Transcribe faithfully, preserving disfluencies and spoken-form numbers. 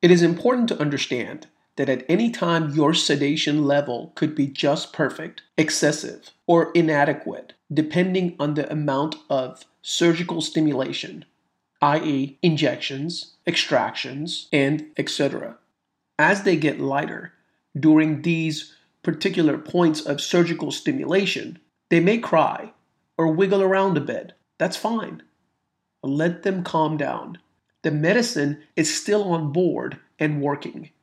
It is important to understand that at any time your sedation level could be just perfect, excessive, or inadequate, depending on the amount of surgical stimulation, that is injections, extractions, and et cetera. As they get lighter during these particular points of surgical stimulation, they may cry or wiggle around a bit. That's fine. Let them calm down. The medicine is still on board and working.